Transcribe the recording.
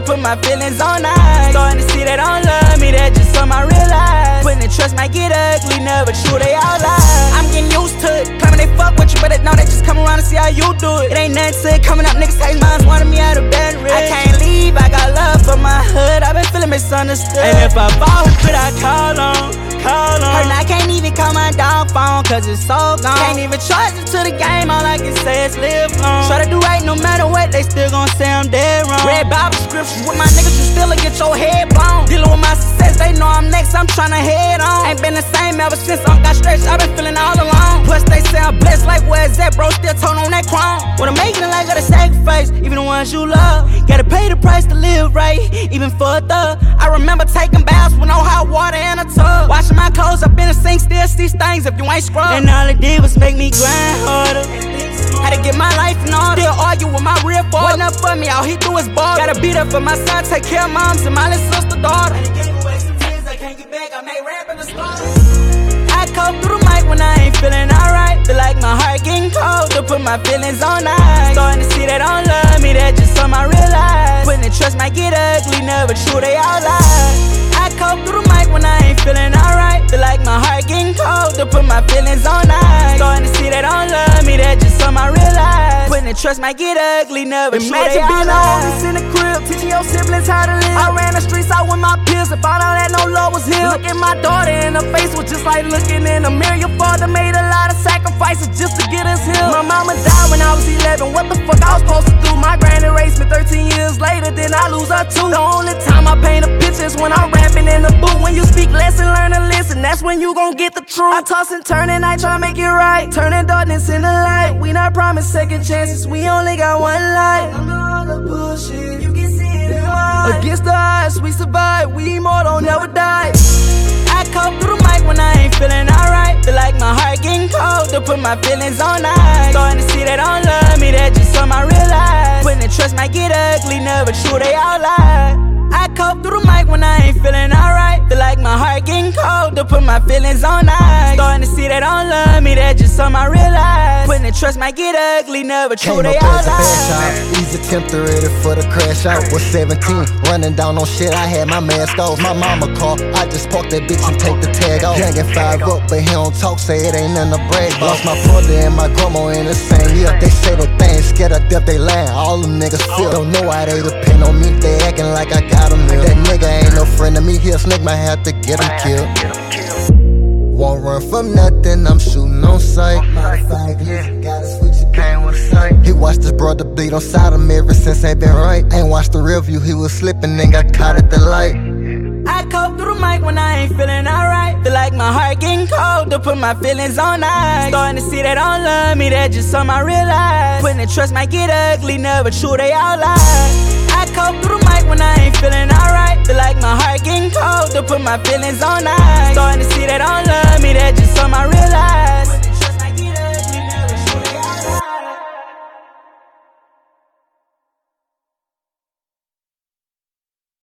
put my feelings on ice. Starting to see they don't love me, that's just something I realize. Putting the trust might get ugly, never true, they all lie. I'm getting used to it, claiming they fuck with you, but they know they just come around to see how you do it. It ain't nothing to it, coming up, niggas taste minds, wanting me out of bed. I can't leave, I got love for my hood, I been feeling misunderstood. And if I fall, could I call on? Hurt, I can't even call my dog phone, cause it's so gone. Can't even charge it to the game, all I can say is live long. Try to do right no matter what, they still gon' say I'm dead wrong. Read Bible scriptures with my niggas, you still get your head blown. Dealing with my success, they know I'm next, I'm tryna head on. Ain't been the same ever since I got stretched, I been feeling all alone. Plus they say I'm blessed, like where's that, bro, still tone on that chrome. What I'm making it like gotta sacrifice, even the ones you love. Gotta pay the price to live right, even for a thug. I remember taking baths with no hot water in a tub. Washing my clothes up in the sink, still see stains if you ain't scrubbed. And all it did was make me grind harder. Had to get my life in order. Still argue with my real father. Wasn't up for me, all he do is ball. Gotta beat up for my son, take care of moms and my little sister daughter. I gave away some tears, I can't get back, I made rap in the slaughter. I come through the mic when I ain't feeling alright. Feel like my heart getting cold, to put my feelings on ice. Starting to see they don't love me, that's just something I realize. Putting the trust might get ugly, never true, they all lie. I come through the mic when I ain't feeling alright. Feel like my heart getting cold, to put my feelings on ice. Starting to see they don't love me, that's just something I realize. Putting the trust might get ugly, never true, they all lie. Imagine being the oldest in the crib, teaching your siblings how to live. I ran the streets out with my peers and found out that no love was here. Look at my daughter in the face was just like looking in a mirror. Your father made a lot of sacrifices just to get us here. My mama died when I was 11, what the fuck I was supposed to do? My granny raised me 13 years later, then I lose her too. The only time I paint a picture is when I'm rapping in the booth. When you speak less and learn to listen, that's when you gon' get the truth. I toss and turn and I try to make it right, turning darkness into light. We not promised second chances, we only got one life. Under all the bullshit, you can see it in my eyes. Against the odds, we survive, we immortal, never die. I come through the mic when I ain't feeling alright. Feel like my heart getting cold, to put my feelings on ice. Starting to see they don't love me, that's just something I realize. Putting the trust might get ugly, never true, they all lie. I come through the mic when I ain't feeling alright. Feel like my heart getting cold, to put my feelings on ice. Starting to see they don't love me, that's just something I realize. Putting the trust might get ugly, never true, they all lie. Easy temper, ready for the crash out. Was 17, running down on shit, I had my mask off. My mama called, I just parked that bitch and take the tag off. Gangin' 5 up, but he don't talk, say it ain't nothing to brag. Lost my brother and my grandma in the same year. They say that they ain't scared of death, they lying. All them niggas feel, don't know why they depend on me. They acting like I got them here. That nigga ain't no friend of me, he'll snake might have to get him killed. Won't run from nothing, I'm shooting on sight. Gotta switch the game with sight. He watched his brother bleed on side of him ever since ain't been right. Ain't watched the real view, he was slipping and got caught at the light. I come through the mic when I ain't feeling alright. Feel like my heart getting cold, to put my feelings on ice. Starting to see they don't love me, that's just something I realize. Putting the trust might get ugly, never true, they all lie. I come through the mic when I ain't feeling alright. Feel like my heart getting cold, to put my feelings on ice. Starting to see they don't love me, that's just something I realize.